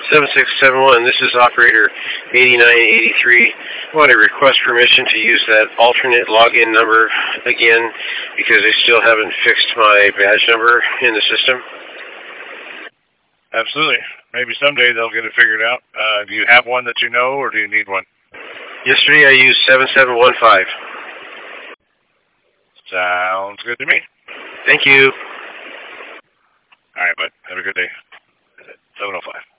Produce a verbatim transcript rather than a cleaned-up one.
seven six seven one, this is operator eighty-nine eighty-three. I want to request permission to use that alternate login number again because I still haven't fixed my badge number in the system. Absolutely. Maybe someday they'll get it figured out. Uh, do you have one that you know, or do you need one? Yesterday I used seven seven one five. Sounds good to me. Thank you. All right, bud. Have a good day. seven oh five.